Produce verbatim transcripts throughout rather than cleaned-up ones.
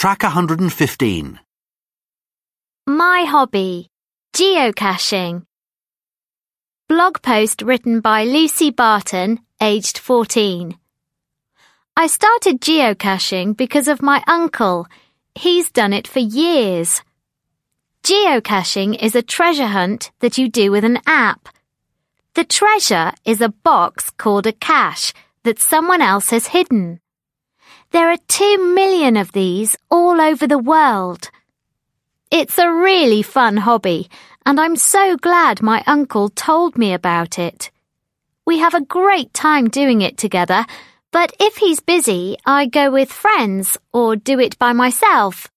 Track one hundred fifteen. My hobby, geocaching. Blog post written by Lucy Barton, aged fourteen. I started geocaching because of my uncle. He's done it for years. Geocaching is a treasure hunt that you do with an app. The treasure is a box called a cache that someone else has hidden. There are two million of these all over the world. It's a really fun hobby, and I'm so glad my uncle told me about it. We have a great time doing it together, but if he's busy, I go with friends or do it by myself.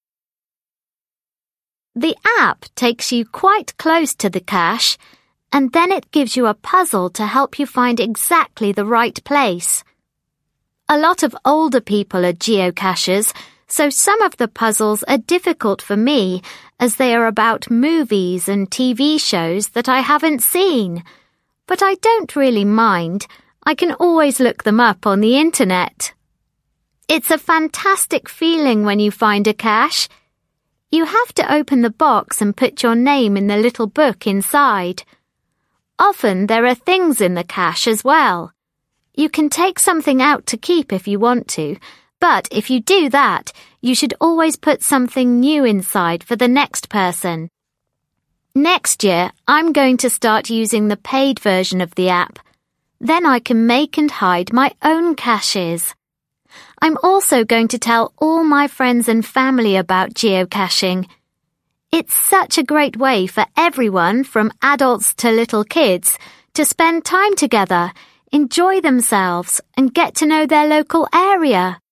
The app takes you quite close to the cache, and then it gives you a puzzle to help you find exactly the right place. A lot of older people are geocachers, so some of the puzzles are difficult for me as they are about movies and T V shows that I haven't seen. But I don't really mind. I can always look them up on the internet. It's a fantastic feeling when you find a cache. You have to open the box and put your name in the little book inside. Often there are things in the cache as well. You can take something out to keep if you want to, but if you do that, you should always put something new inside for the next person. Next year, I'm going to start using the paid version of the app. Then I can make and hide my own caches. I'm also going to tell all my friends and family about geocaching. It's such a great way for everyone, from adults to little kids, to spend time together, enjoy themselves, and get to know their local area.